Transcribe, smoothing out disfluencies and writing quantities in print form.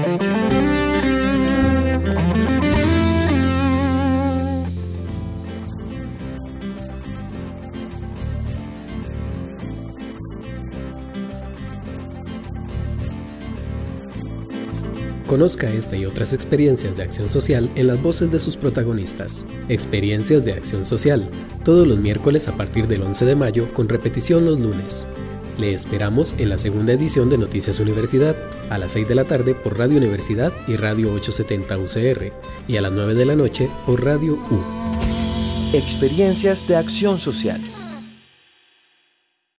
Conozca esta y otras experiencias de acción social en las voces de sus protagonistas. Experiencias de Acción Social, todos los miércoles a partir del 11 de mayo, con repetición los lunes. Le esperamos en la segunda edición de Noticias Universidad, a las 6 de la tarde por Radio Universidad y Radio 870 UCR, y a las 9 de la noche por Radio U. Experiencias de Acción Social.